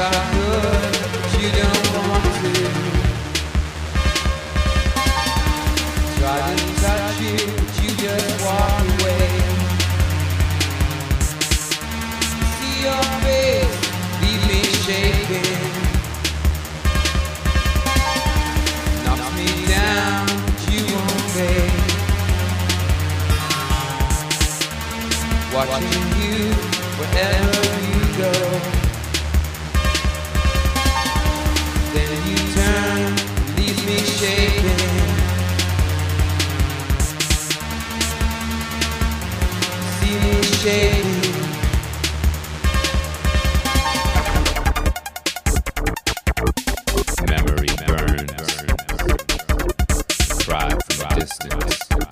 I could, but you don't want to. Try to touch you, but you just walk away. See your face, leave me shaking. Knocks me down, but you won't pay. Watching you wherever you go. Then you turn, leave me shaking. See me shaking. Memory burns. Cry from a distance.